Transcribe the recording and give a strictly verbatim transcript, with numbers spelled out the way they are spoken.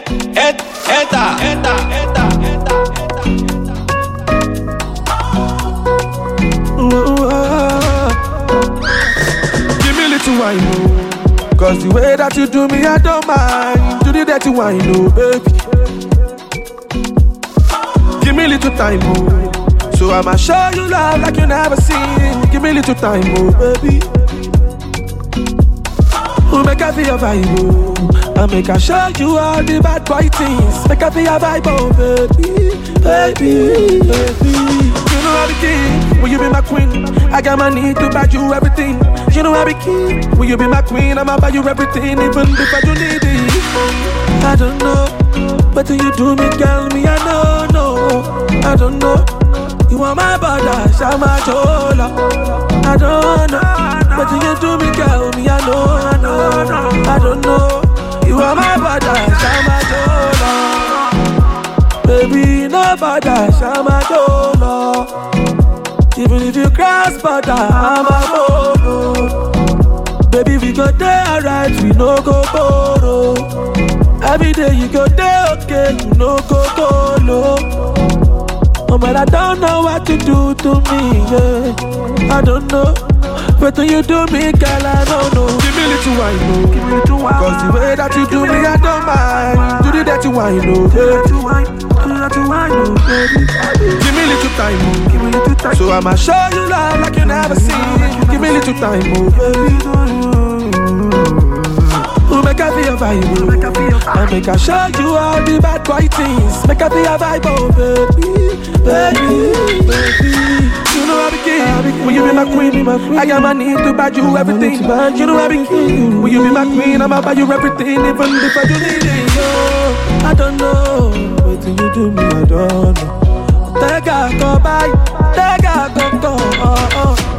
et, eta, eta, eta, eta, Give me a little wine, oh. Cause the way that you do me, I don't mind. Do the dirty wine, oh, baby. Give me a little time, oh. So I'ma show you love like you never seen. Give me a little time, oh, baby. Oh, make I feel your vibe, oh. I make I show you all the bad boy things. Make I feel your vibe, oh, baby. Baby, baby. You know I be king, will you be my queen? I got my need to buy you everything. You know I be king, will you be my queen? I'ma buy you everything, even if I do need it. I don't know, but do you do me, girl? Me, I know, no. I don't know. You want my body, Shama Chola. I don't know, but do you do me, girl? Me, I know, I know. I don't know. You want my body, Shama Chola. Baby, no bother, Shama Chola. Even if you cross border, I'm a photo. Baby, we go there alright, we no go borrow. Every day you go there, okay, you no go go low. Oh man, I don't know what you do to me, yeah. I don't know, but when you do me, girl, I don't know. Give me a little wine, oh. Give me a little wine. Cause the way that you do me, I don't mind. Do the dirty wine, oh. Do the dirty wine, do the dirty wine, oh, baby. Give me a little time, oh. Give me a little time. So I'ma show you love like you never seen. Give me a little time, oh, baby. Oh, make I feel your vibe, oh. And make I show you all the bad boy things. Make I feel your vibe, oh, baby. Baby, baby. You know I be king, will you be my queen? Be my queen. I got my need to buy you everything. You know I be king, will you be my queen? I'ma buy you everything, even if I do need it. Oh, I don't know, but till you do me, I don't know. Take a go by, take a go go. Oh, oh.